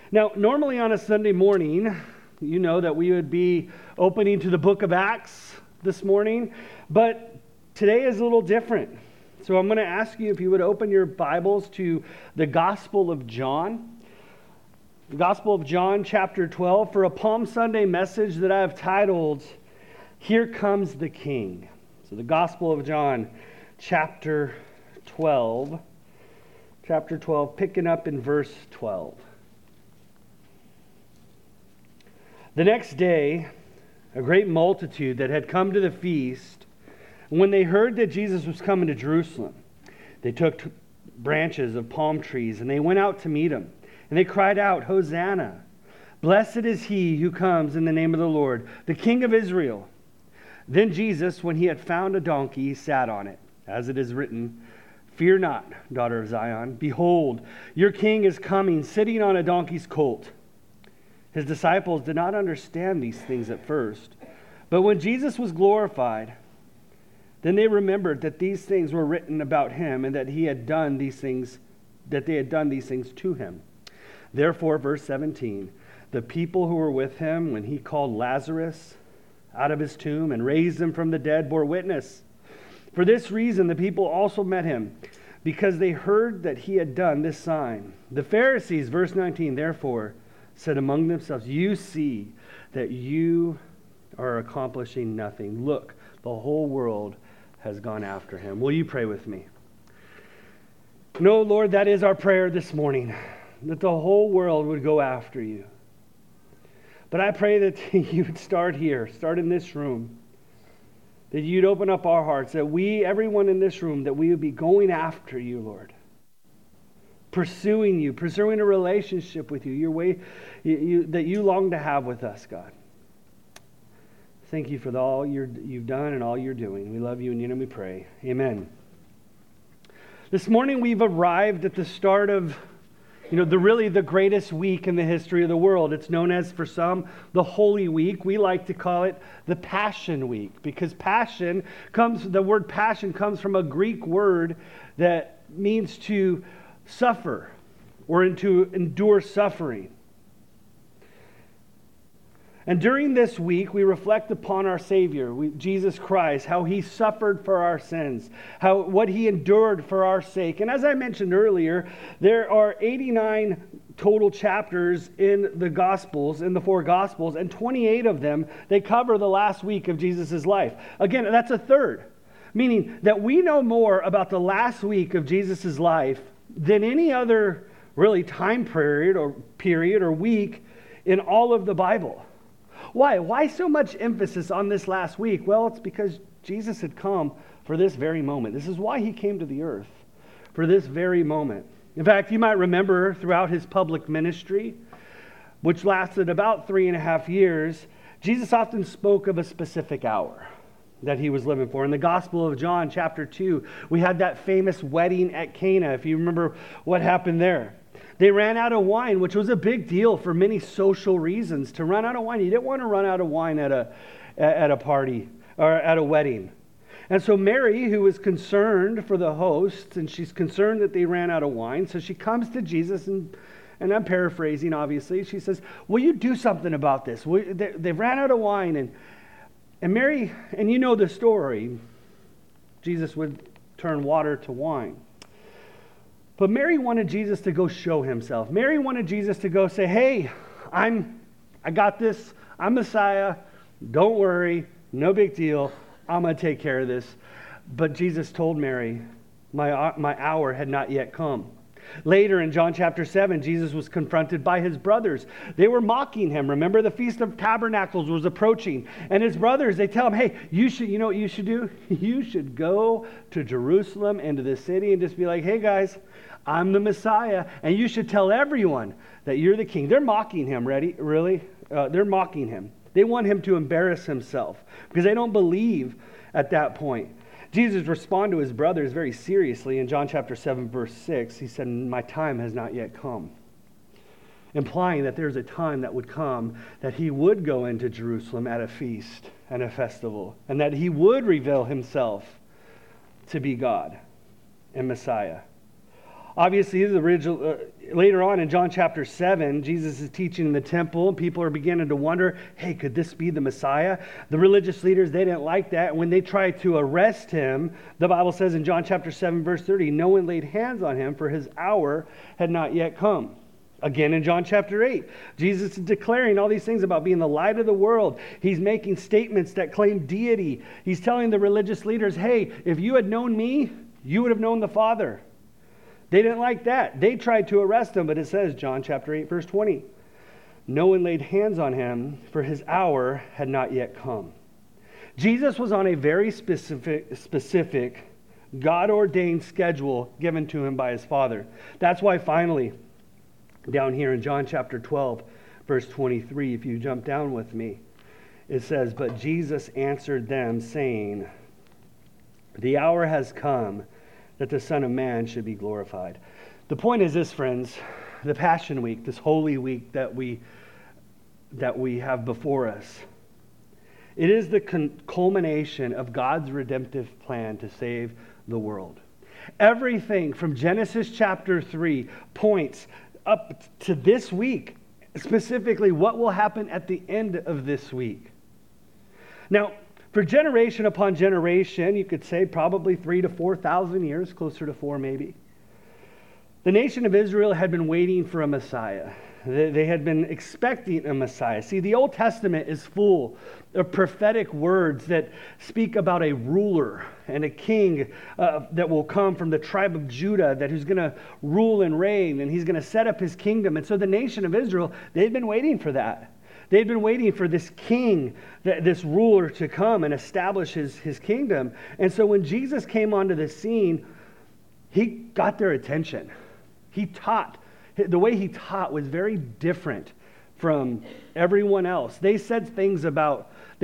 Now, normally on a Sunday morning, you know that we would be opening to the book of Acts this morning, but today is a little different. So I'm going to ask you if you would open your Bibles to the Gospel of John. The Gospel of John, chapter 12, for a Palm Sunday message that I have titled, Here Comes the King. So the Gospel of John, chapter 12, picking up in verse 12. The next day, a great multitude that had come to the feast, when they heard that Jesus was coming to Jerusalem, they took branches of palm trees and they went out to meet him. And they cried out, Hosanna! Blessed is he who comes in the name of the Lord, the King of Israel. Then Jesus, when he had found a donkey, sat on it, as it is written, Fear not, daughter of Zion. Behold, your king is coming, sitting on a donkey's colt. His disciples did not understand these things at first. But when Jesus was glorified, then they remembered that these things were written about him and that they had done these things to him. Therefore, verse 17, the people who were with him when he called Lazarus out of his tomb and raised him from the dead bore witness. For this reason, the people also met him, because they heard that he had done this sign. The Pharisees, verse 19, therefore, said among themselves, You see that you are accomplishing nothing. Look, the whole world has gone after him. Will you pray with me? No, Lord, that is our prayer this morning, that the whole world would go after you. But I pray that you would start here, start in this room, that you'd open up our hearts, that we, everyone in this room, that we would be going after you, Lord. Pursuing you, pursuing a relationship with you, your way that you long to have with us, God. Thank you for all you've done and all you're doing. We love you, and in your name we pray. Amen. This morning we've arrived at the start of, the greatest week in the history of the world. It's known as, for some, the Holy Week. We like to call it the Passion Week, because the word passion comes from a Greek word that means to suffer or to endure suffering. And during this week, we reflect upon our Savior, Jesus Christ, how he suffered for our sins, what he endured for our sake. And as I mentioned earlier, there are 89 total chapters in the Gospels, in the four Gospels, and 28 of them, they cover the last week of Jesus' life. Again, that's a third, meaning that we know more about the last week of Jesus' life than any other really time period or week in all of the Bible. Why? Why so much emphasis on this last week? Well, it's because Jesus had come for this very moment. This is why he came to the earth, for this very moment. In fact, you might remember throughout his public ministry, which lasted about 3.5 years, Jesus often spoke of a specific hour that he was living for. In the Gospel of John, chapter 2, we had that famous wedding at Cana, if you remember what happened there. They ran out of wine, which was a big deal for many social reasons. To run out of wine, you didn't want to run out of wine at a party or at a wedding. And so Mary, who was concerned for the hosts, and she's concerned that they ran out of wine, so she comes to Jesus, and I'm paraphrasing, obviously. She says, will you do something about this? They ran out of wine. And Mary, and you know the story, Jesus would turn water to wine. But Mary wanted Jesus to go show himself. Mary wanted Jesus to go say, hey, I got this. I'm Messiah. Don't worry. No big deal. I'm going to take care of this. But Jesus told Mary, my hour had not yet come. Later in John chapter 7, Jesus was confronted by his brothers. They were mocking him. Remember, the Feast of Tabernacles was approaching. And his brothers, they tell him, hey, you know what you should do? You should go to Jerusalem and to the city and just be like, hey guys, I'm the Messiah, and you should tell everyone that you're the king. They're mocking him, really? They're mocking him. They want him to embarrass himself because they don't believe at that point. Jesus responded to his brothers very seriously in John chapter 7, verse 6. He said, my time has not yet come. Implying that there's a time that would come that he would go into Jerusalem at a feast and a festival, and that he would reveal himself to be God and Messiah. Obviously, the original, later on in John chapter 7, Jesus is teaching in the temple, and people are beginning to wonder, hey, could this be the Messiah? The religious leaders, they didn't like that. When they tried to arrest him, the Bible says in John chapter 7, verse 30, no one laid hands on him, for his hour had not yet come. Again, in John chapter 8, Jesus is declaring all these things about being the light of the world. He's making statements that claim deity. He's telling the religious leaders, hey, if you had known me, you would have known the Father. They didn't like that. They tried to arrest him, but it says, John chapter 8, verse 20, no one laid hands on him, for his hour had not yet come. Jesus was on a very specific God-ordained schedule given to him by his Father. That's why finally, down here in John chapter 12, verse 23, if you jump down with me, it says, but Jesus answered them, saying, the hour has come that the Son of Man should be glorified. The point is this, friends, the Passion Week, this Holy Week that we have before us, it is the culmination of God's redemptive plan to save the world. Everything from Genesis chapter 3 points up to this week, specifically what will happen at the end of this week. Now, for generation upon generation, you could say probably 3,000 to 4,000 years, closer to 4 maybe, the nation of Israel had been waiting for a Messiah. They had been expecting a Messiah. See, the Old Testament is full of prophetic words that speak about a ruler and a king that will come from the tribe of Judah, that who's going to rule and reign, and he's going to set up his kingdom. And so the nation of Israel, they'd been waiting for that. They'd been waiting for this king, this ruler to come and establish his kingdom. And so when Jesus came onto the scene, he got their attention. He taught. The way he taught was very different from everyone else. They said things about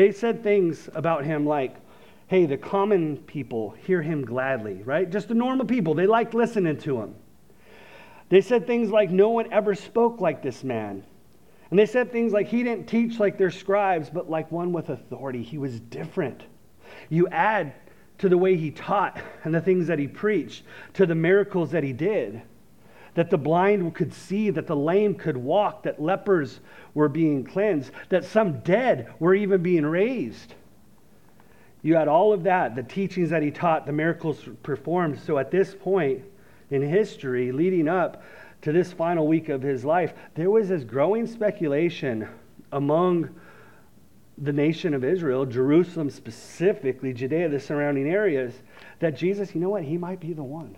him like, hey, the common people hear him gladly, right? Just the normal people. They liked listening to him. They said things like, no one ever spoke like this man. And they said things like, he didn't teach like their scribes, but like one with authority. He was different. You add to the way he taught and the things that he preached, to the miracles that he did, that the blind could see, that the lame could walk, that lepers were being cleansed, that some dead were even being raised. You had all of that, the teachings that he taught, the miracles performed. So at this point in history, leading up to this final week of his life, there was this growing speculation among the nation of Israel, Jerusalem specifically, Judea, the surrounding areas, that Jesus, you know what, he might be the one.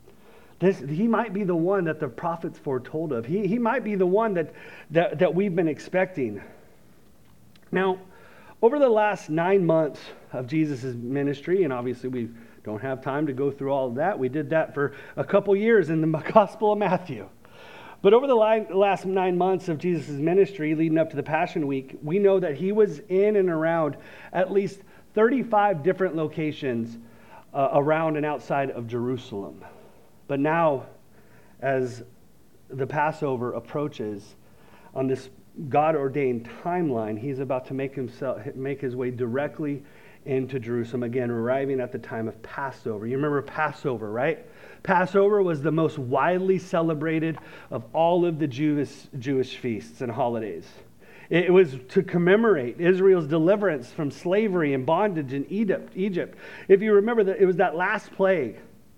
He might be the one that the prophets foretold of. He might be the one that we've been expecting. Now, over the last 9 months of Jesus' ministry, and obviously we don't have time to go through all of that. We did that for a couple years in the Gospel of Matthew. But over the last 9 months of Jesus' ministry leading up to the Passion Week, we know that he was in and around at least 35 different locations around and outside of Jerusalem. But now, as the Passover approaches on this God-ordained timeline, he's about to make his way directly into Jerusalem, again, arriving at the time of Passover. You remember Passover, right? Passover was the most widely celebrated of all of the Jewish feasts and holidays. It was to commemorate Israel's deliverance from slavery and bondage in Egypt. If you remember, that it was that last plague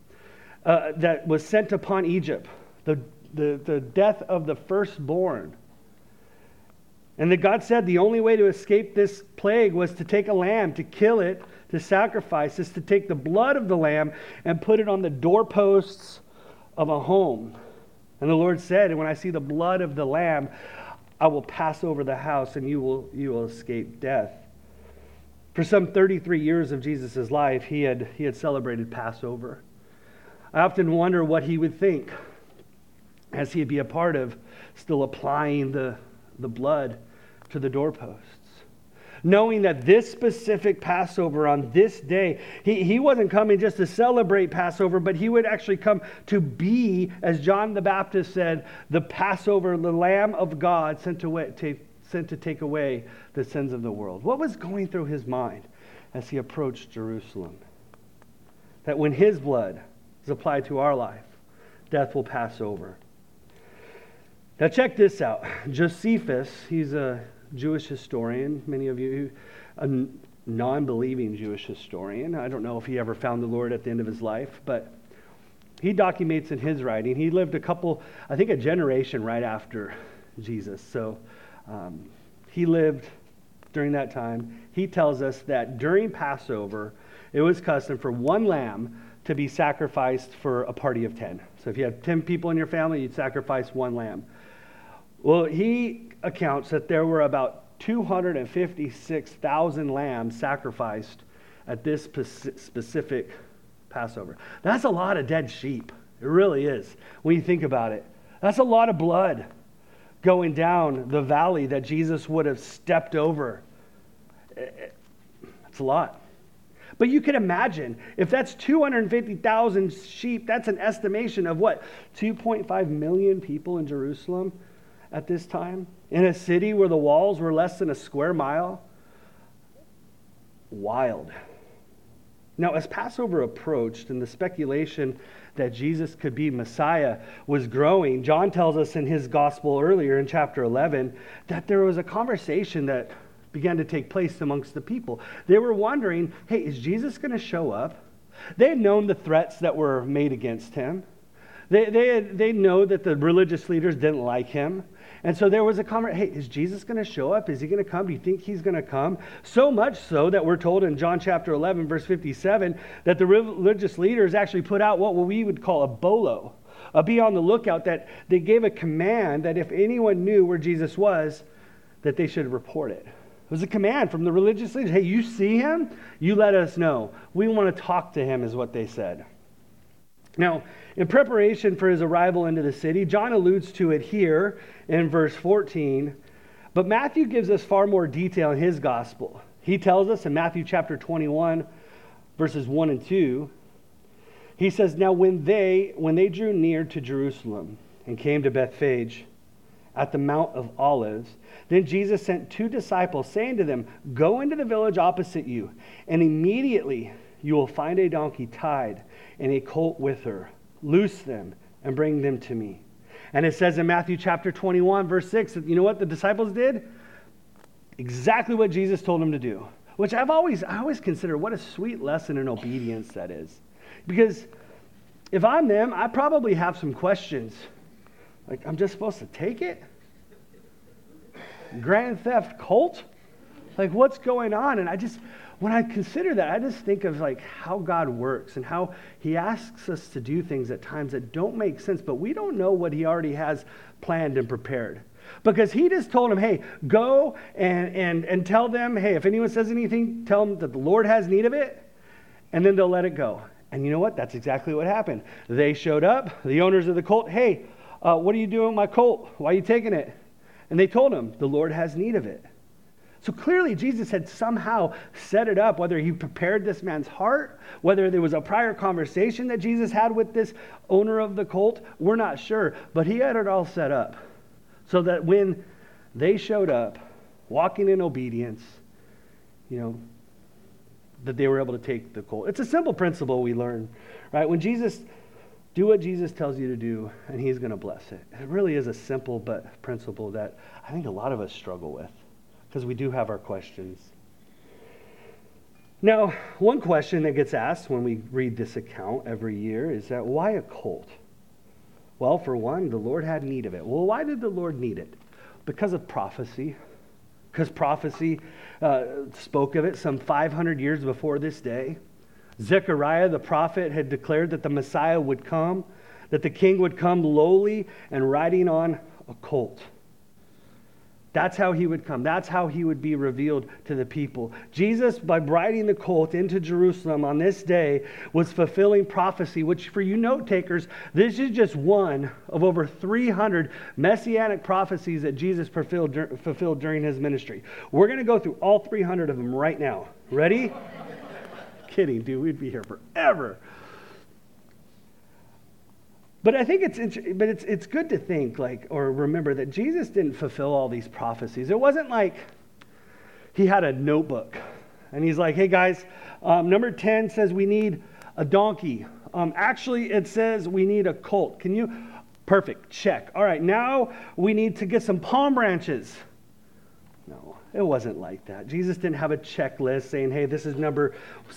that was sent upon Egypt, the death of the firstborn. And that God said the only way to escape this plague was to take a lamb, to kill it, to sacrifice, is to take the blood of the lamb and put it on the doorposts of a home. And the Lord said, and when I see the blood of the lamb, I will pass over the house and you will escape death. For some 33 years of Jesus' life, he had celebrated Passover. I often wonder what he would think as he'd be a part of still applying the blood to the doorposts. Knowing that this specific Passover on this day, he wasn't coming just to celebrate Passover, but he would actually come to be, as John the Baptist said, the Passover, the Lamb of God sent to take away the sins of the world. What was going through his mind as he approached Jerusalem? That when his blood is applied to our life, death will pass over. Now check this out. Josephus, he's a Jewish historian. Many of you, a non-believing Jewish historian. I don't know if he ever found the Lord at the end of his life, but he documents in his writing. He lived a generation right after Jesus. So he lived during that time. He tells us that during Passover, it was custom for one lamb to be sacrificed for a party of 10. So if you had 10 people in your family, you'd sacrifice one lamb. Well, he accounts that there were about 256,000 lambs sacrificed at this specific Passover. That's a lot of dead sheep. It really is, when you think about it. That's a lot of blood going down the valley that Jesus would have stepped over. It's a lot. But you can imagine, if that's 250,000 sheep, that's an estimation of what? 2.5 million people in Jerusalem at this time? In a city where the walls were less than a square mile? Wild. Now, as Passover approached and the speculation that Jesus could be Messiah was growing, John tells us in his gospel earlier in chapter 11 that there was a conversation that began to take place amongst the people. They were wondering, hey, is Jesus going to show up? They had known the threats that were made against him. They know that the religious leaders didn't like him. And so there was a conversation, hey, is Jesus going to show up? Is he going to come? Do you think he's going to come? So much so that we're told in John chapter 11, verse 57, that the religious leaders actually put out what we would call a bolo. Be on the lookout, that they gave a command that if anyone knew where Jesus was, that they should report it. It was a command from the religious leaders. Hey, you see him? You let us know. We want to talk to him, is what they said. Now, in preparation for his arrival into the city, John alludes to it here in verse 14, but Matthew gives us far more detail in his gospel. He tells us in Matthew chapter 21, verses 1 and 2, he says, now when they drew near to Jerusalem and came to Bethphage at the Mount of Olives, then Jesus sent 2 disciples, saying to them, go into the village opposite you, and immediately you will find a donkey tied and a colt with her. Loose them and bring them to me. And it says in Matthew chapter 21, verse 6, that you know what the disciples did? Exactly what Jesus told them to do. Which I always consider what a sweet lesson in obedience that is. Because if I'm them, I probably have some questions. Like, I'm just supposed to take it? Grand Theft Colt? Like, what's going on? And when I consider that, I just think of like how God works and how he asks us to do things at times that don't make sense, but we don't know what he already has planned and prepared. Because he just told them, hey, go and tell them, hey, if anyone says anything, tell them that the Lord has need of it, and then they'll let it go. And you know what? That's exactly what happened. They showed up, the owners of the colt, hey, what are you doing with my colt? Why are you taking it? And they told him, the Lord has need of it. So clearly Jesus had somehow set it up, whether he prepared this man's heart, whether there was a prior conversation that Jesus had with this owner of the colt, we're not sure. But he had it all set up so that when they showed up, walking in obedience, that they were able to take the colt. It's a simple principle we learn, right? When do what Jesus tells you to do, and he's going to bless it. It really is a simple principle that I think a lot of us struggle with, because we do have our questions. Now, one question that gets asked when we read this account every year is that why a colt? Well, for one, the Lord had need of it. Well, why did the Lord need it? Because of prophecy. Because prophecy spoke of it some 500 years before this day. Zechariah the prophet had declared that the Messiah would come, that the king would come lowly and riding on a colt. That's how he would come. That's how he would be revealed to the people. Jesus, by riding the colt into Jerusalem on this day, was fulfilling prophecy, which for you note takers, this is just one of over 300 messianic prophecies that Jesus fulfilled during his ministry. We're going to go through all 300 of them right now. Ready? Kidding, dude. We'd be here forever. But I think it's good to think or remember that Jesus didn't fulfill all these prophecies. It wasn't like he had a notebook and he's like, hey guys, number 10 says we need a donkey, Actually, it says we need a colt. Can you? Perfect, check. All right, now we need to get some palm branches. No, it wasn't like that. Jesus didn't have a checklist saying, hey, this is number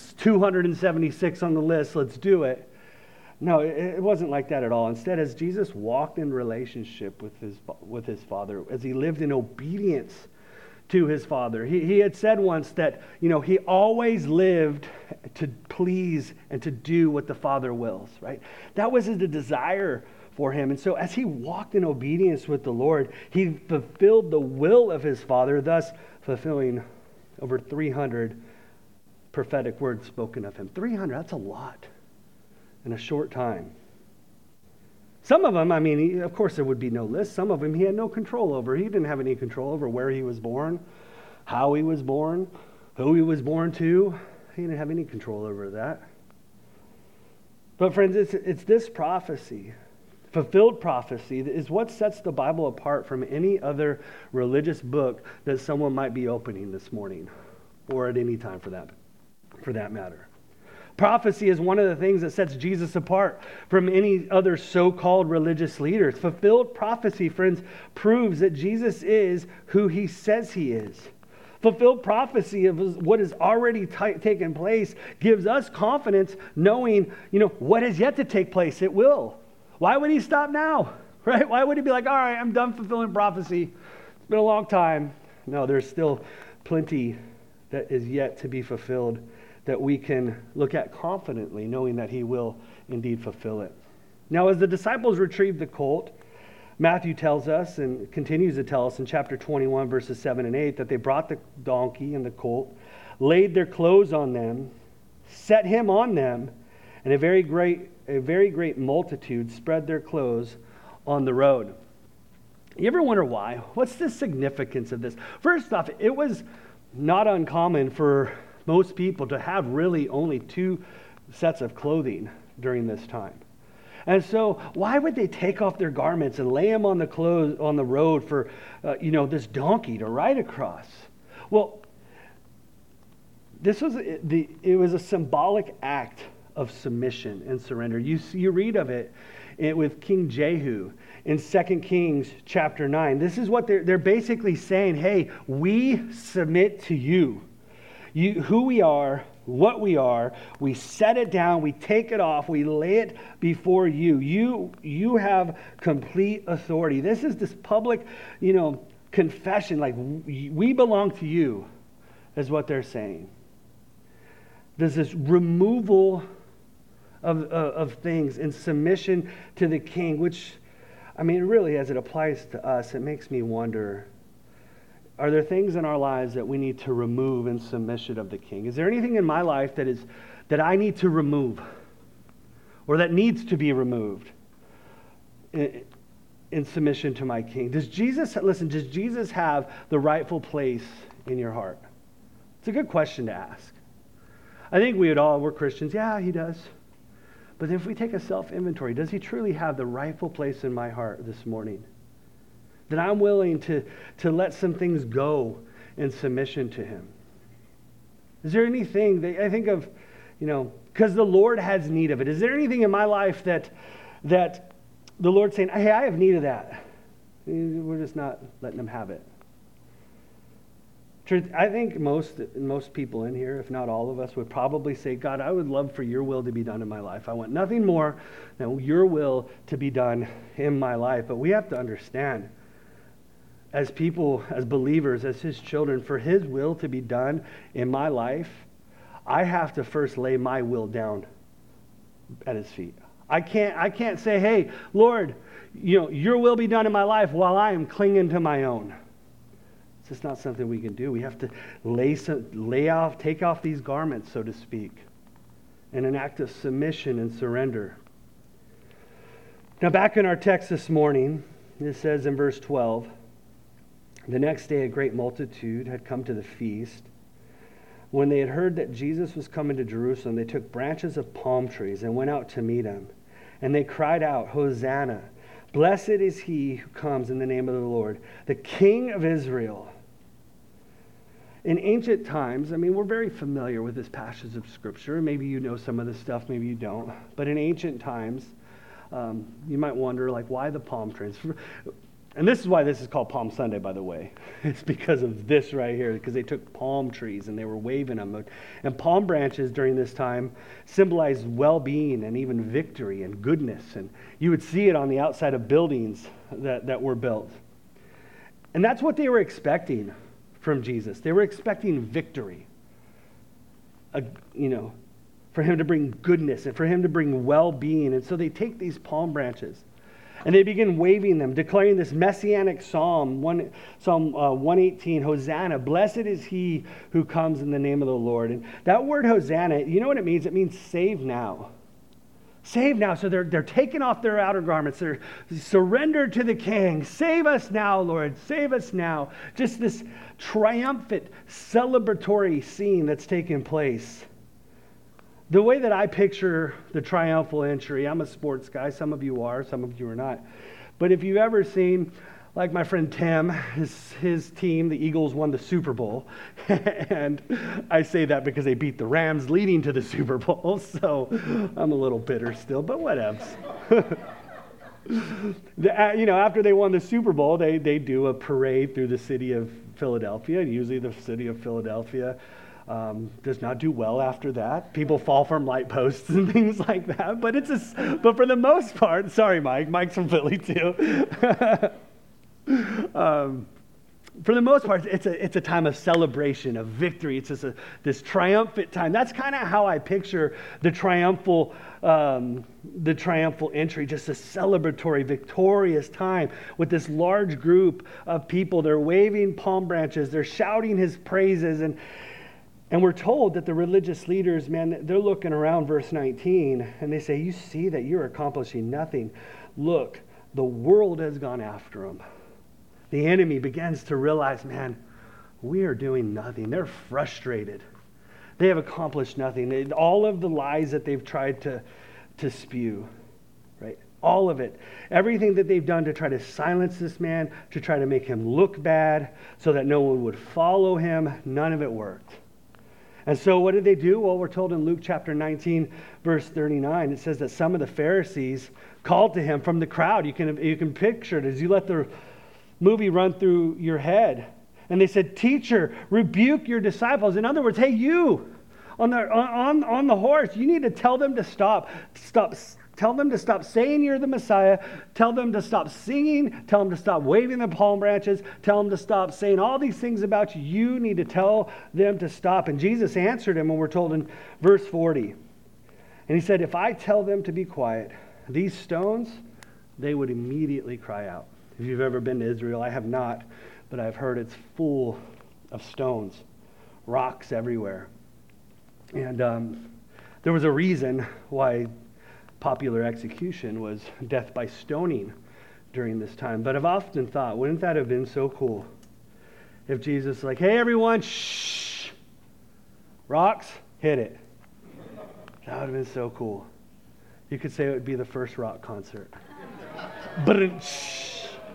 276 on the list, let's do it. No, it wasn't like that at all. Instead, as Jesus walked in relationship with his Father, as he lived in obedience to his Father, he had said once that, he always lived to please and to do what the Father wills, right? That was the desire for him. And so as he walked in obedience with the Lord, he fulfilled the will of his Father, thus fulfilling over 300 prophetic words spoken of him. 300, that's a lot in a short time. Some of them, of course there would be no list. Some of them he had no control over. He didn't have any control over where he was born, how he was born, who he was born to. He didn't have any control over that. But friends, it's this prophecy, fulfilled prophecy, that is what sets the Bible apart from any other religious book that someone might be opening this morning or at any time for that matter. Prophecy is one of the things that sets Jesus apart from any other so-called religious leaders. Fulfilled prophecy, friends, proves that Jesus is who he says he is. Fulfilled prophecy of what has already taken place gives us confidence knowing, what has yet to take place. It will. Why would he stop now? Right? Why would he be like, all right, I'm done fulfilling prophecy. It's been a long time. No, there's still plenty that is yet to be fulfilled that we can look at confidently, knowing that he will indeed fulfill it. Now, as the disciples retrieved the colt, Matthew tells us and continues to tell us in chapter 21, verses 7 and 8, that they brought the donkey and the colt, laid their clothes on them, set him on them, and a very great multitude spread their clothes on the road. You ever wonder why? What's the significance of this? First off, it was not uncommon for most people to have really only 2 sets of clothing during this time. And so why would they take off their garments and lay them on the road for this donkey to ride across? Well, it was a symbolic act of submission and surrender. You read of it with King Jehu in 2 Kings chapter 9. This is what they're basically saying, hey, we submit to you. Who we are, what we are, we set it down, we take it off, we lay it before you. You have complete authority. This is this public, confession, like we belong to you, is what they're saying. There's this removal of things in submission to the king, which, really, as it applies to us, it makes me wonder, are there things in our lives that we need to remove in submission of the king? Is there anything in my life that I need to remove or that needs to be removed in submission to my king? Does Jesus have the rightful place in your heart? It's a good question to ask. I think we're Christians. Yeah, he does. But if we take a self-inventory, does he truly have the rightful place in my heart this morning? That I'm willing to let some things go in submission to him. Is there anything that I think of, because the Lord has need of it. Is there anything in my life that the Lord's saying, hey, I have need of that? We're just not letting him have it. Truth, I think most people in here, if not all of us, would probably say, God, I would love for your will to be done in my life. I want nothing more than your will to be done in my life. But we have to understand, as people, as believers, as his children, for his will to be done in my life, I have to first lay my will down at his feet. I can't say, hey, Lord, your will be done in my life while I am clinging to my own. It's just not something we can do. We have to take off these garments, so to speak, in an act of submission and surrender. Now, back in our text this morning, it says in verse 12, the next day a great multitude had come to the feast. When they had heard that Jesus was coming to Jerusalem, they took branches of palm trees and went out to meet him. And they cried out, Hosanna! Blessed is he who comes in the name of the Lord, the King of Israel. in ancient times, I mean, we're very familiar with this passage of Scripture. Maybe you know some of this stuff, maybe you don't. But in ancient times, you might wonder, like, why the palm trees? And this is why this is called Palm Sunday, by the way. It's because of this right here, because they took palm trees and they were waving them. And palm branches during this time symbolized well-being and even victory and goodness. And you would see it on the outside of buildings that were built. And that's what they were expecting from Jesus. They were expecting victory, for him to bring goodness and for him to bring well-being. And so they take these palm branches and they begin waving them, declaring this messianic Psalm 118, Hosanna, blessed is he who comes in the name of the Lord. And that word Hosanna, you know what it means? It means save now. Save now. So they're taking off their outer garments. They're surrendered to the King. Save us now, Lord. Save us now. Just this triumphant, celebratory scene that's taking place. The way that I picture the triumphal entry, I'm a sports guy. Some of you are, some of you are not. But if you've ever seen, like my friend Tim, his team, the Eagles, won the Super Bowl. And I say that because they beat the Rams leading to the Super Bowl. So I'm a little bitter still, but whatevs. After they won the Super Bowl, they do a parade through the city of Philadelphia. Usually the city of Philadelphia does not do well after that. People fall from light posts and things like that. But for the most part, sorry, Mike's from Philly too. For the most part, it's a time of celebration, of victory. It's just this triumphant time. That's kind of how I picture the triumphal entry, just a celebratory, victorious time with this large group of people. They're waving palm branches. They're shouting his praises. And we're told that the religious leaders, man, they're looking around verse 19, and they say, you see that you're accomplishing nothing. Look, the world has gone after him. The enemy begins to realize, man, we are doing nothing. They're frustrated. They have accomplished nothing. All of the lies that they've tried to spew, right? All of it. Everything that they've done to try to silence this man, to try to make him look bad so that no one would follow him, none of it worked. And so what did they do? Well, we're told in Luke chapter 19, verse 39, it says that some of the Pharisees called to him from the crowd. You can picture it as you let the movie run through your head. And they said, teacher, rebuke your disciples. In other words, hey, you on the horse, you need to tell them to stop. Tell them to stop saying you're the Messiah. Tell them to stop singing. Tell them to stop waving the palm branches. Tell them to stop saying all these things about you. You need to tell them to stop. And Jesus answered him, and we're told in verse 40. And he said, if I tell them to be quiet, these stones, they would immediately cry out. If you've ever been to Israel, I have not, but I've heard it's full of stones, rocks everywhere. And there was a reason why popular execution was death by stoning during this time. But I've often thought, wouldn't that have been so cool if Jesus was like, hey everyone, shh, rocks, hit it. That would have been so cool. You could say it would be the first rock concert. But shh.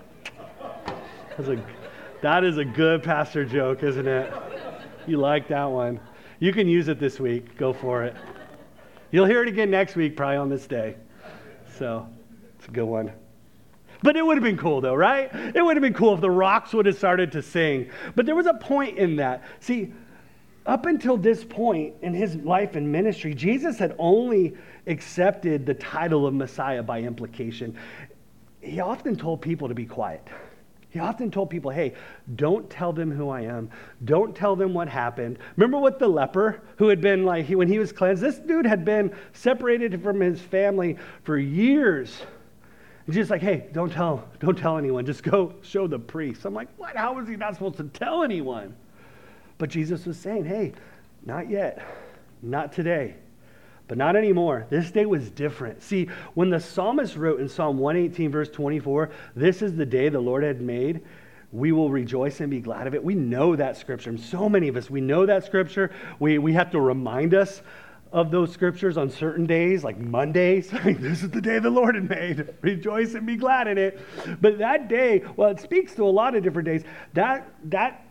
That is a good pastor joke, isn't it? You like that one. You can use it this week. Go for it. You'll hear it again next week, probably on this day. So, it's a good one. But it would have been cool, though, right? It would have been cool if the rocks would have started to sing. But there was a point in that. See, up until this point in his life and ministry, Jesus had only accepted the title of Messiah by implication. He often told people to be quiet. He often told people, hey, don't tell them who I am. Don't tell them what happened. Remember what the leper who had been when he was cleansed, this dude had been separated from his family for years. And just like, hey, don't tell anyone. Just go show the priest. I'm like, what? How was he not supposed to tell anyone? But Jesus was saying, hey, not yet. Not today. But not anymore. This day was different. See, when the psalmist wrote in Psalm 118, verse 24, this is the day the Lord had made, we will rejoice and be glad of it. We know that scripture. And so many of us, we know that scripture. We have to remind us of those scriptures on certain days, like Mondays. This is the day the Lord had made. Rejoice and be glad in it. But that day, well, it speaks to a lot of different days. That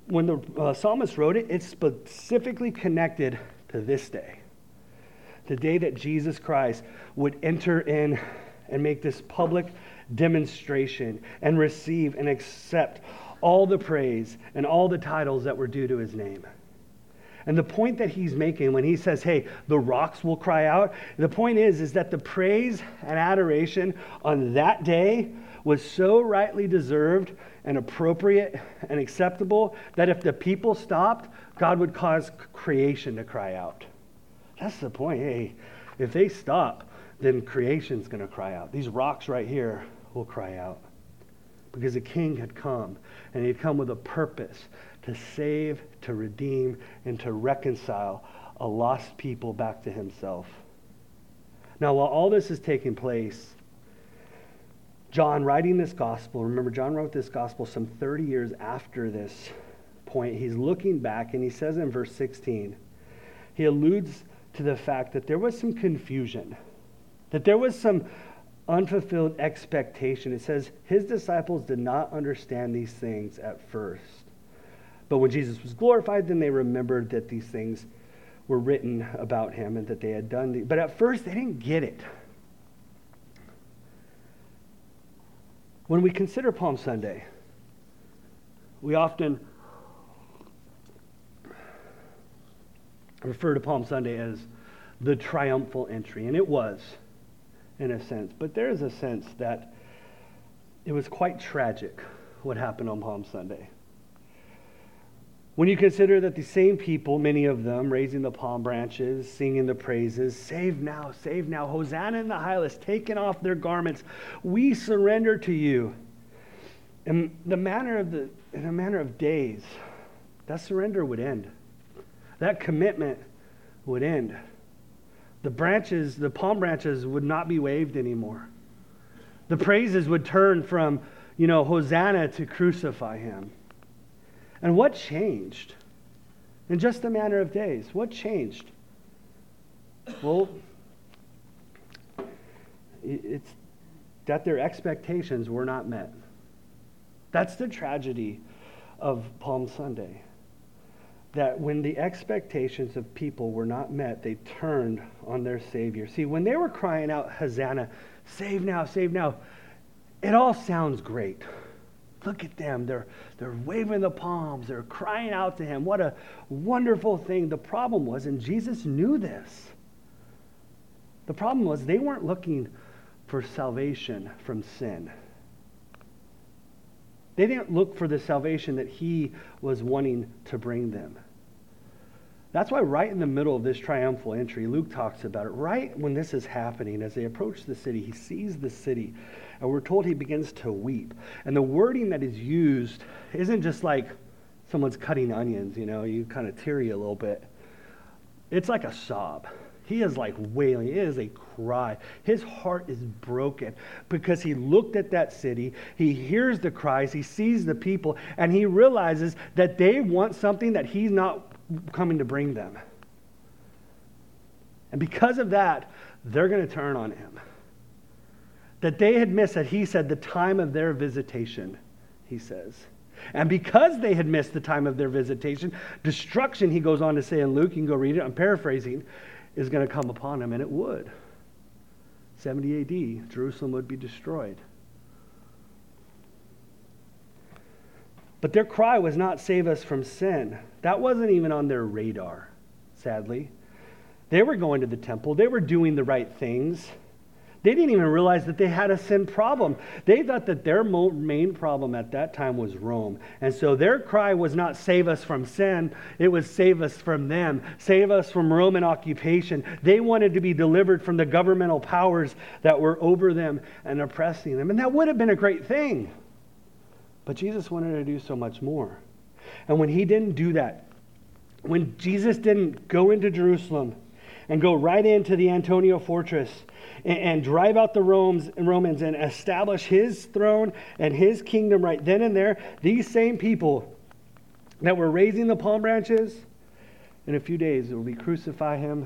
when the psalmist wrote it, it's specifically connected to this day. The day that Jesus Christ would enter in and make this public demonstration and receive and accept all the praise and all the titles that were due to his name. And the point that he's making when he says, hey, the rocks will cry out, the point is that the praise and adoration on that day was so rightly deserved and appropriate and acceptable that if the people stopped, God would cause creation to cry out. That's the point. Hey, if they stop, then creation's going to cry out. These rocks right here will cry out. Because the king had come, and he'd come with a purpose to save, to redeem, and to reconcile a lost people back to himself. Now, while all this is taking place, John writing this gospel, remember John wrote this gospel some 30 years after this point. He's looking back, and he says in verse 16, he alludes to the fact that there was some confusion, that there was some unfulfilled expectation. It says his disciples did not understand these things at first. But when Jesus was glorified, then they remembered that these things were written about him and that they had done these. But at first, they didn't get it. When we consider Palm Sunday, we often refer to Palm Sunday as the triumphal entry, and it was, in a sense. But there is a sense that it was quite tragic what happened on Palm Sunday. When you consider that the same people, many of them raising the palm branches, singing the praises, save now, Hosanna in the highest, taking off their garments, we surrender to you. In a matter of days, that surrender would end. That commitment would end. The palm branches would not be waved anymore. The praises would turn from, Hosanna to crucify him. And what changed? In just a matter of days, what changed? Well, it's that their expectations were not met. That's the tragedy of Palm Sunday. That when the expectations of people were not met, they turned on their Savior. See, when they were crying out, Hosanna, save now, it all sounds great. Look at them. They're waving the palms. They're crying out to him. What a wonderful thing. The problem was, and Jesus knew this, the problem was they weren't looking for salvation from sin. They didn't look for the salvation that he was wanting to bring them. That's why right in the middle of this triumphal entry, Luke talks about it. Right when this is happening, as they approach the city, he sees the city, and we're told he begins to weep. And the wording that is used isn't just like someone's cutting onions, you kind of teary a little bit. It's like a sob. He is like wailing. It is a cry. His heart is broken because he looked at that city. He hears the cries. He sees the people, and he realizes that they want something that he's not coming to bring them. And because of that, they're going to turn on him. That they had missed, that he said, the time of their visitation, he says. And because they had missed the time of their visitation, destruction, he goes on to say in Luke, you can go read it, I'm paraphrasing, is going to come upon them, and it would. 70 AD, Jerusalem would be destroyed. But their cry was not save us from sin. That wasn't even on their radar, sadly. They were going to the temple. They were doing the right things. They didn't even realize that they had a sin problem. They thought that their main problem at that time was Rome. And so their cry was not save us from sin. It was save us from them. Save us from Roman occupation. They wanted to be delivered from the governmental powers that were over them and oppressing them. And that would have been a great thing. But Jesus wanted to do so much more. And when he didn't do that, when Jesus didn't go into Jerusalem and go right into the Antonia fortress and drive out the Romans and establish his throne and his kingdom right then and there, these same people that were raising the palm branches, in a few days it will be crucify him.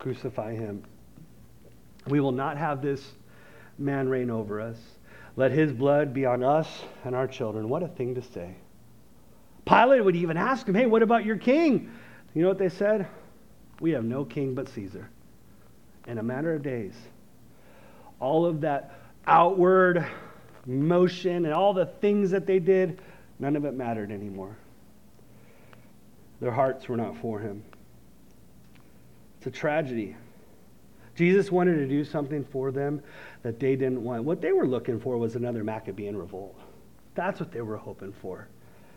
We will not have this man reign over us. Let his blood be on us and our children. What a thing to say. Pilate would even ask him, hey, what about your king? You know what they said? We have no king but Caesar. In a matter of days, all of that outward motion and all the things that they did, none of it mattered anymore. Their hearts were not for him. It's a tragedy. Jesus wanted to do something for them that they didn't want. What they were looking for was another Maccabean revolt. That's what they were hoping for.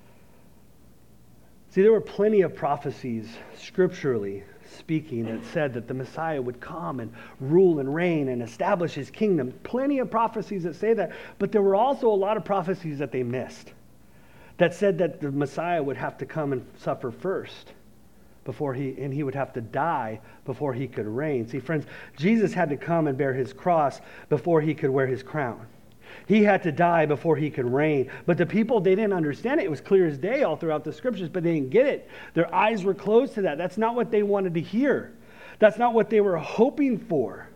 See, there were plenty of prophecies, scripturally speaking, that said that the Messiah would come and rule and reign and establish his kingdom. Plenty of prophecies that say that. But there were also a lot of prophecies that they missed that said that the Messiah would have to come and suffer first and he would have to die before he could reign. See, friends, Jesus had to come and bear his cross before he could wear his crown. He had to die before he could reign. But the people, they didn't understand it. It was clear as day all throughout the scriptures, but they didn't get it. Their eyes were closed to that. That's not what they wanted to hear. That's not what they were hoping for.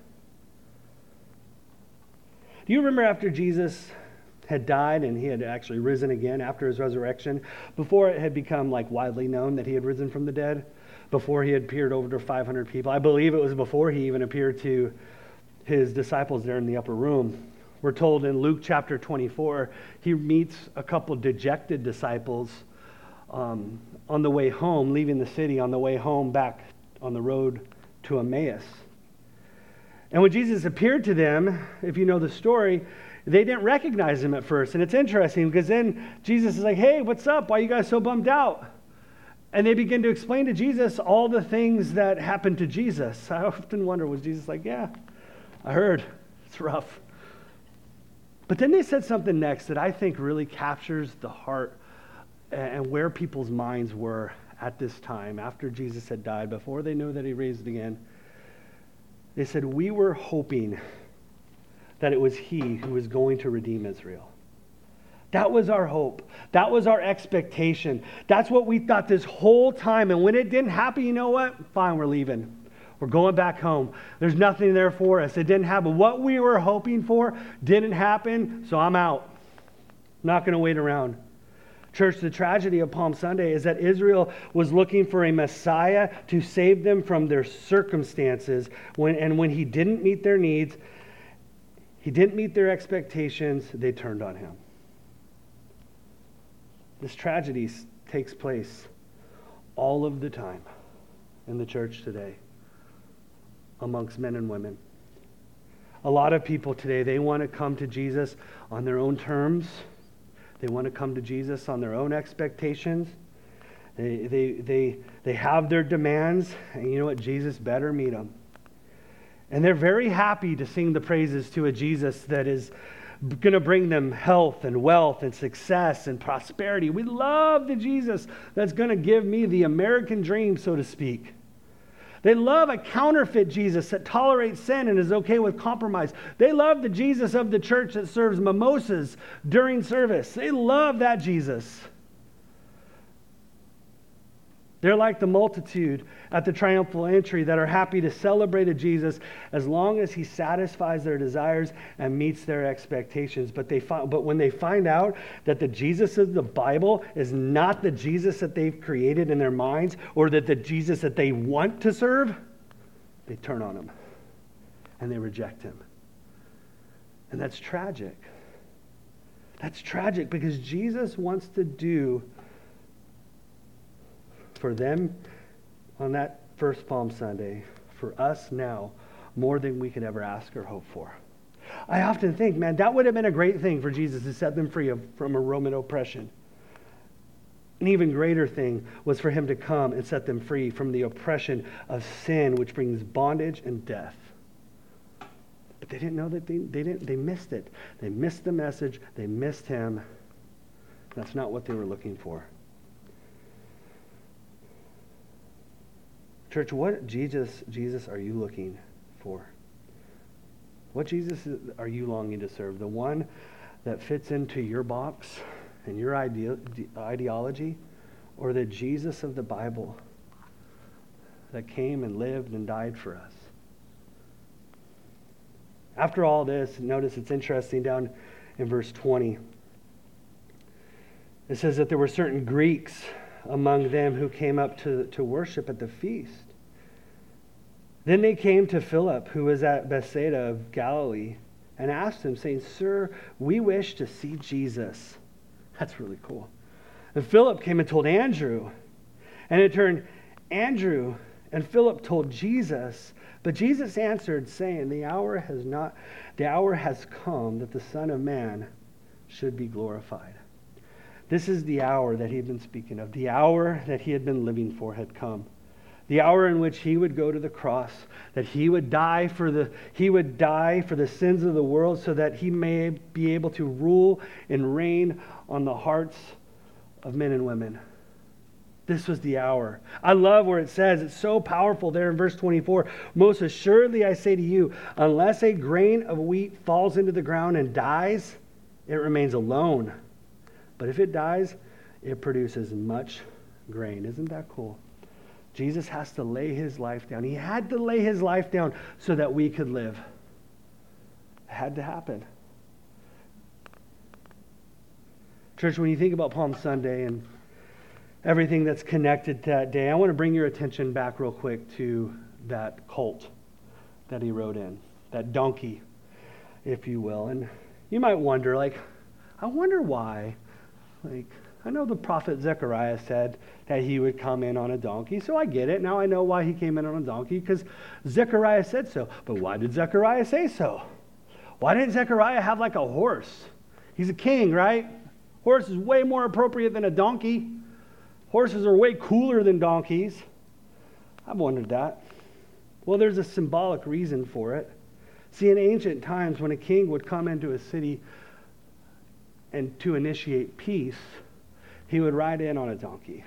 Do you remember after Jesus had died and he had actually risen again after his resurrection, before it had become like widely known that he had risen from the dead, before he had appeared over to 500 people? I believe it was before he even appeared to his disciples there in the upper room. We're told in Luke chapter 24, he meets a couple dejected disciples on the way home, leaving the city, on the way home back on the road to Emmaus. And when Jesus appeared to them, if you know the story, they didn't recognize him at first. And it's interesting because then Jesus is like, hey, what's up? Why are you guys so bummed out? And they begin to explain to Jesus all the things that happened to Jesus. I often wonder, was Jesus like, yeah, I heard. It's rough. But then they said something next that I think really captures the heart and where people's minds were at this time, after Jesus had died, before they knew that he raised again. They said, we were hoping that it was he who was going to redeem Israel. That was our hope. That was our expectation. That's what we thought this whole time. And when it didn't happen, you know what? Fine, we're leaving. We're going back home. There's nothing there for us. It didn't happen. What we were hoping for didn't happen, so I'm out. Not going to wait around. Church, the tragedy of Palm Sunday is that Israel was looking for a Messiah to save them from their circumstances. When he didn't meet their needs, he didn't meet their expectations, they turned on him. This tragedy takes place all of the time in the church today, amongst men and women. A lot of people today, they want to come to Jesus on their own terms. They want to come to Jesus on their own expectations. They have their demands, and you know what? Jesus better meet them. And they're very happy to sing the praises to a Jesus that is going to bring them health and wealth and success and prosperity. We love the Jesus that's going to give me the American dream, so to speak. They love a counterfeit Jesus that tolerates sin and is okay with compromise. They love the Jesus of the church that serves mimosas during service. They love that Jesus. They're like the multitude at the triumphal entry that are happy to celebrate a Jesus as long as he satisfies their desires and meets their expectations. But when they find out that the Jesus of the Bible is not the Jesus that they've created in their minds, or that the Jesus that they want to serve, they turn on him and they reject him. And that's tragic. That's tragic because Jesus wants to do for them on that first Palm Sunday, for us now, more than we could ever ask or hope for. I often think, man, that would have been a great thing for Jesus to set them free from a Roman oppression. An even greater thing was for him to come and set them free from the oppression of sin, which brings bondage and death. But they didn't know that they missed it. They missed the message. They missed him. That's not what they were looking for. Church, what Jesus are you looking for? What Jesus are you longing to serve? The one that fits into your box and your ideology, or the Jesus of the Bible that came and lived and died for us? After all this, notice it's interesting down in verse 20. It says that there were certain Greeks among them who came up to worship at the feast. Then they came to Philip, who was at Bethsaida of Galilee, and asked him, saying, Sir, we wish to see Jesus. That's really cool. And Philip came and told Andrew. And in turn, Andrew and Philip told Jesus. But Jesus answered, saying, the hour has come that the Son of Man should be glorified. This is the hour that he had been speaking of. The hour that he had been living for had come. The hour in which he would go to the cross, that he would die for the sins of the world, so that he may be able to rule and reign on the hearts of men and women. This was the hour. I love where it says, it's so powerful there in verse 24. Most assuredly I say to you, unless a grain of wheat falls into the ground and dies, it remains alone. But if it dies, it produces much grain. Isn't that cool? Jesus has to lay his life down. He had to lay his life down so that we could live. It had to happen. Church, when you think about Palm Sunday and everything that's connected to that day, I want to bring your attention back real quick to that colt that he rode in, that donkey, if you will. And you might wonder, I wonder why. I know the prophet Zechariah said that he would come in on a donkey, so I get it. Now I know why he came in on a donkey, because Zechariah said so. But why did Zechariah say so? Why didn't Zechariah have a horse? He's a king, right? Horse is way more appropriate than a donkey. Horses are way cooler than donkeys. I've wondered that. Well, there's a symbolic reason for it. See, in ancient times, when a king would come into a city and to initiate peace, he would ride in on a donkey.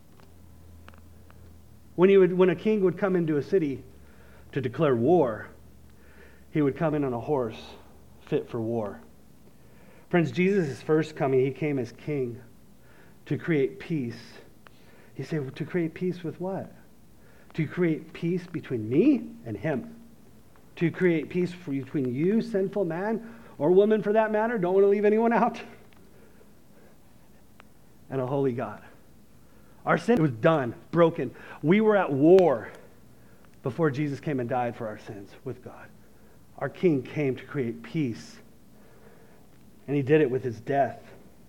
When a king would come into a city to declare war, he would come in on a horse fit for war. Friends, Jesus' first coming, he came as king to create peace. He said, to create peace with what? To create peace between me and him. To create peace between you, sinful man, or woman for that matter, don't want to leave anyone out, and a holy God. Our sin was done, broken. We were at war before Jesus came and died for our sins with God. Our King came to create peace, and he did it with his death.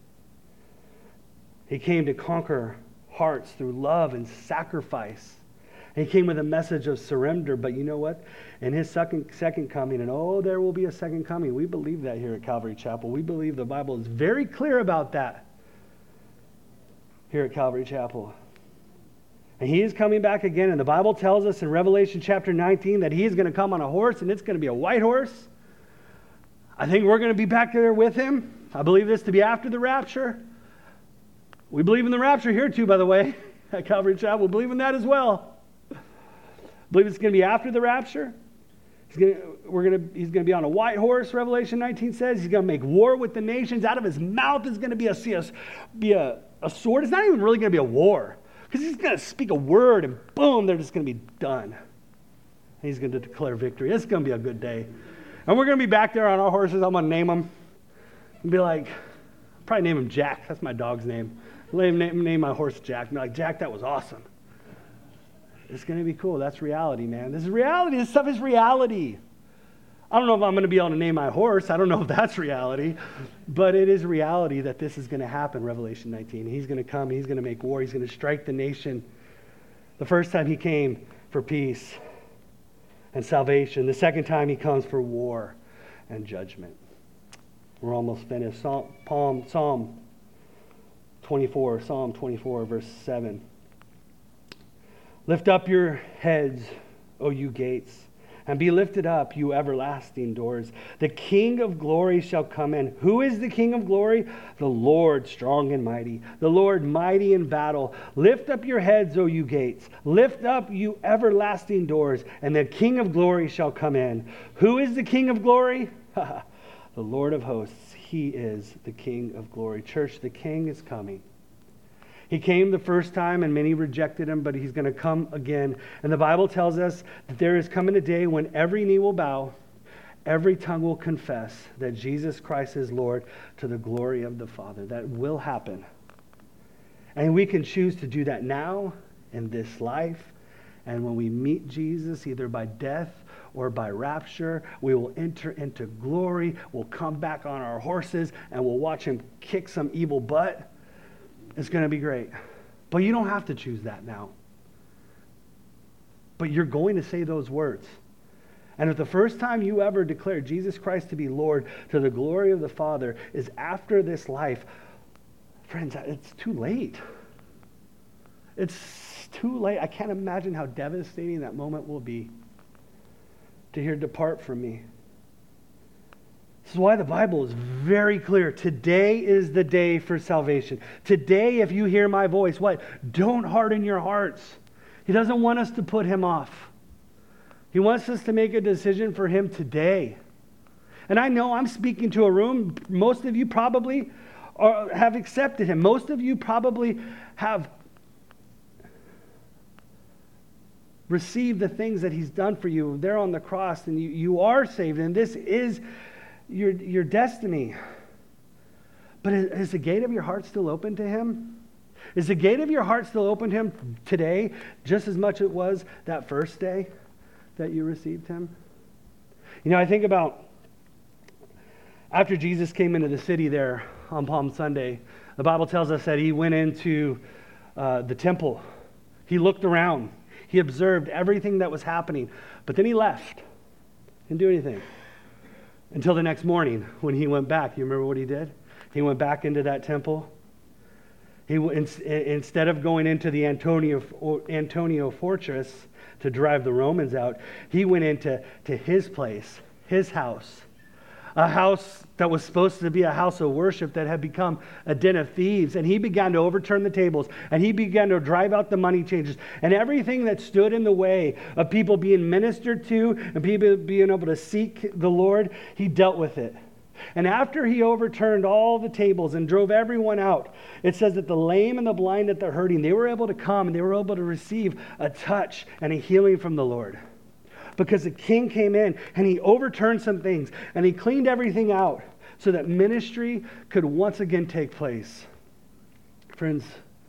He came to conquer hearts through love and sacrifice. He came with a message of surrender, but you know what? In his second coming, and there will be a second coming. We believe that here at Calvary Chapel. We believe the Bible is very clear about that here at Calvary Chapel. And he is coming back again, and the Bible tells us in Revelation chapter 19 that he is going to come on a horse, and it's going to be a white horse. I think we're going to be back there with him. I believe this to be after the rapture. We believe in the rapture here too, by the way, at Calvary Chapel. We believe in that as well. Believe it's going to be after the rapture. He's going to be on a white horse, Revelation 19 says. He's going to make war with the nations. Out of his mouth is going to be a sword. It's not even really going to be a war, because he's going to speak a word and boom, they're just going to be done. And he's going to declare victory. It's going to be a good day. And we're going to be back there on our horses. I'm going to name them. And be like, probably name him Jack. That's my dog's name. Name my horse Jack. And be like, Jack, that was awesome. It's going to be cool. That's reality, man. This is reality. This stuff is reality. I don't know if I'm going to be able to name my horse. I don't know if that's reality. But it is reality that this is going to happen, Revelation 19. He's going to come. He's going to make war. He's going to strike the nation. The first time he came for peace and salvation. The second time he comes for war and judgment. We're almost finished. Psalm 24, verse 7. Lift up your heads, O you gates, and be lifted up, you everlasting doors. The King of glory shall come in. Who is the King of glory? The Lord strong and mighty, the Lord mighty in battle. Lift up your heads, O you gates. Lift up, you everlasting doors, and the King of glory shall come in. Who is the King of glory? The Lord of hosts. He is the King of glory. Church, the King is coming. He came the first time and many rejected him, but he's going to come again. And the Bible tells us that there is coming a day when every knee will bow, every tongue will confess that Jesus Christ is Lord, to the glory of the Father. That will happen And we can choose to do that now in this life. And when we meet Jesus, either by death or by rapture, we will enter into glory. We'll come back on our horses and we'll watch him kick some evil butt. It's going to be great. But you don't have to choose that now. But you're going to say those words. And if the first time you ever declare Jesus Christ to be Lord to the glory of the Father is after this life, friends, it's too late. It's too late. I can't imagine how devastating that moment will be to hear, "Depart from me." This is why the Bible is very clear. Today is the day for salvation. Today, if you hear my voice, what? Don't harden your hearts. He doesn't want us to put him off. He wants us to make a decision for him today. And I know I'm speaking to a room. Most of you probably have accepted him. Most of you probably have received the things that he's done for you there on the cross, and you are saved, and this is your destiny. But is the gate of your heart still open to him? Is the gate of your heart still open to him today, just as much as it was that first day that you received him? You know, I think about after Jesus came into the city there on Palm Sunday, the Bible tells us that he went into the temple. He looked around. He observed everything that was happening. But then he left. Didn't do anything. Until the next morning when he went back. You remember what he did? He went back into that temple. Instead of going into the Antonia fortress to drive the Romans out, he went into his place, his house. A house that was supposed to be a house of worship that had become a den of thieves. And he began to overturn the tables. And he began to drive out the money changers. And everything that stood in the way of people being ministered to and people being able to seek the Lord, he dealt with it. And after he overturned all the tables and drove everyone out, it says that the lame and the blind and the hurting, they were able to come and they were able to receive a touch and a healing from the Lord. Because the king came in and he overturned some things and he cleaned everything out so that ministry could once again take place. Friends,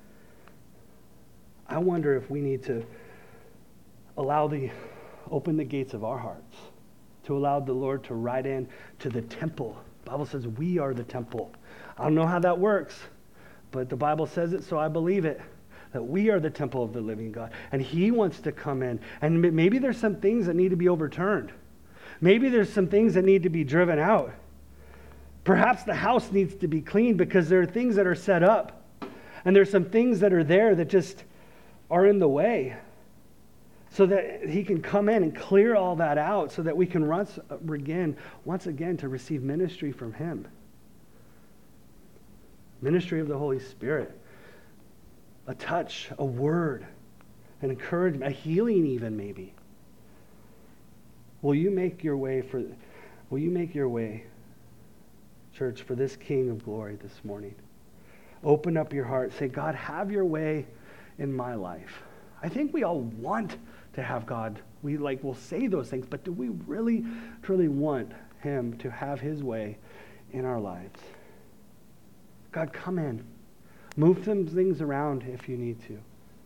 I wonder if we need to open the gates of our hearts, to allow the Lord to ride in to the temple. The Bible says we are the temple. I don't know how that works, but the Bible says it, so I believe it. That we are the temple of the living God. And he wants to come in. And maybe there's some things that need to be overturned. Maybe there's some things that need to be driven out. Perhaps the house needs to be cleaned because there are things that are set up. And there's some things that are there that just are in the way. So that he can come in and clear all that out so that we can once again to receive ministry from him. Ministry of the Holy Spirit. A touch, a word, an encouragement, a healing even maybe. Will you make your way, church, for this King of glory this morning? Open up your heart. Say, God, have your way in my life. I think we all want to have God. We'll say those things, but do we really, truly want him to have his way in our lives? God, come in. Move some things around if you need to.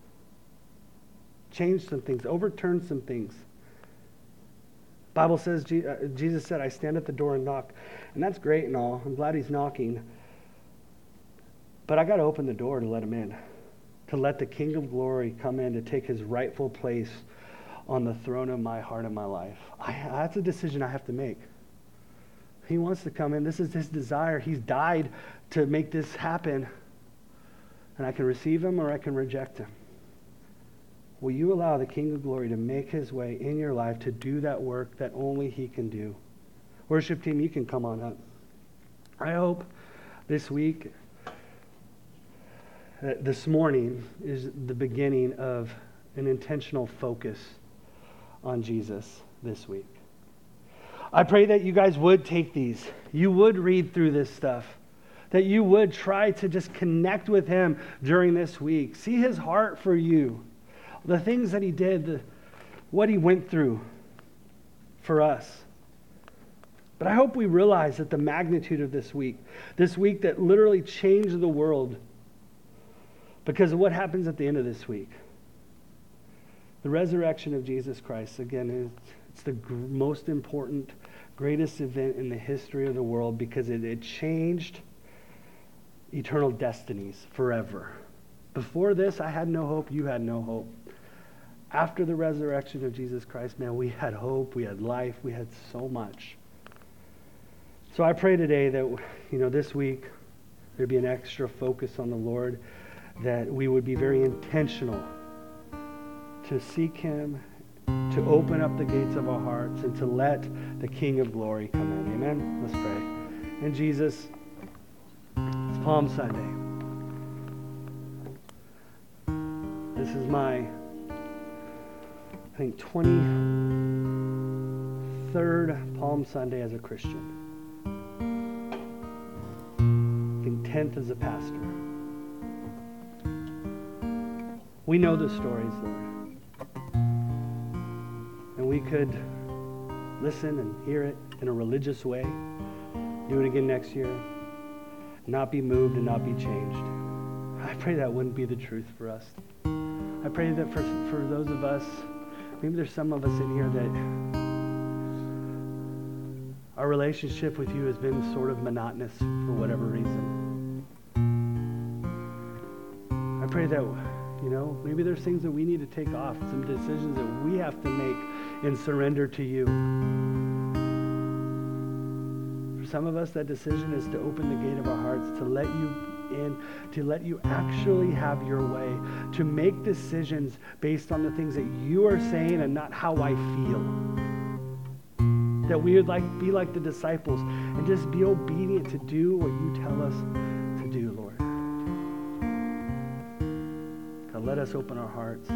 Change some things. Overturn some things. Bible says, Jesus said, I stand at the door and knock. And that's great and all. I'm glad he's knocking. But I got to open the door to let him in. To let the King of glory come in to take his rightful place on the throne of my heart and my life. That's a decision I have to make. He wants to come in. This is his desire. He's died to make this happen. And I can receive him or I can reject him. Will you allow the King of glory to make his way in your life to do that work that only he can do? Worship team, you can come on up. I hope this week, this morning, is the beginning of an intentional focus on Jesus this week. I pray that you guys would take these. You would read through this stuff. That you would try to just connect with him during this week. See his heart for you. The things that he did, what he went through for us. But I hope we realize that the magnitude of this week that literally changed the world, Because of what happens at the end of this week. The resurrection of Jesus Christ, again, it's the most important, greatest event in the history of the world because it changed eternal destinies forever. Before this, I had no hope, you had no hope. After the resurrection of Jesus Christ, man, we had hope, we had life, we had so much. So I pray today that, this week, there'd be an extra focus on the Lord, that we would be very intentional to seek him, to open up the gates of our hearts, and to let the King of Glory come in. Amen? Let's pray. And Jesus, it's Palm Sunday. This is my, 23rd Palm Sunday as a Christian. 10th as a pastor. We know the stories, Lord. And we could listen and hear it in a religious way, do it again next year, not be moved and not be changed. I pray that wouldn't be the truth for us. I pray that for those of us, maybe there's some of us in here that our relationship with you has been sort of monotonous for whatever reason. I pray that, maybe there's things that we need to take off, some decisions that we have to make and surrender to you. For some of us, that decision is to open the gate of our hearts, to let you in, to let you actually have your way, to make decisions based on the things that you are saying and not how I feel. That we would be like the disciples and just be obedient to do what you tell us to do, Lord. God, let us open our hearts.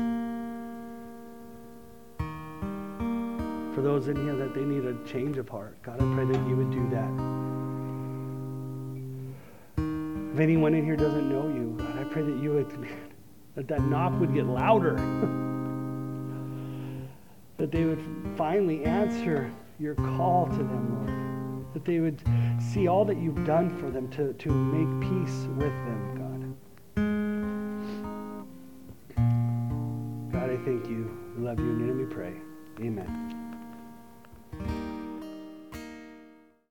For those in here that they need a change of heart, God, I pray that you would do that. If anyone in here doesn't know you, God, I pray that you would, that knock would get louder. That they would finally answer your call to them, Lord. That they would see all that you've done for them to make peace with them, God. God, I thank you. We love you. In your name we pray. Amen.